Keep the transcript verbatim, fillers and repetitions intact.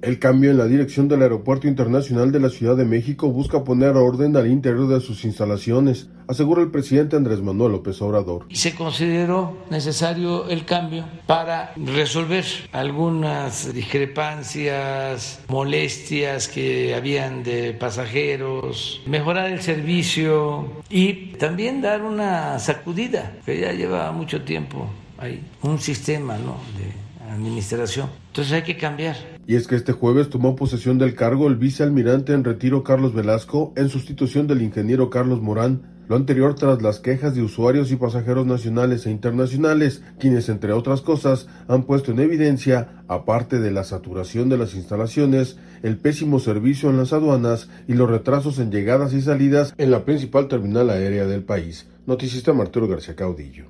El cambio en la dirección del Aeropuerto Internacional de la Ciudad de México busca poner orden al interior de sus instalaciones, asegura el presidente Andrés Manuel López Obrador. Se consideró necesario el cambio para resolver algunas discrepancias, molestias que habían de pasajeros, mejorar el servicio y también dar una sacudida, que ya lleva mucho tiempo ahí, un sistema, ¿no?, de administración. Entonces hay que cambiar. Y es que este jueves tomó posesión del cargo el vicealmirante en retiro Carlos Velasco en sustitución del ingeniero Carlos Morán, lo anterior tras las quejas de usuarios y pasajeros nacionales e internacionales, quienes entre otras cosas han puesto en evidencia, aparte de la saturación de las instalaciones, el pésimo servicio en las aduanas y los retrasos en llegadas y salidas en la principal terminal aérea del país. Noticista Arturo García Caudillo.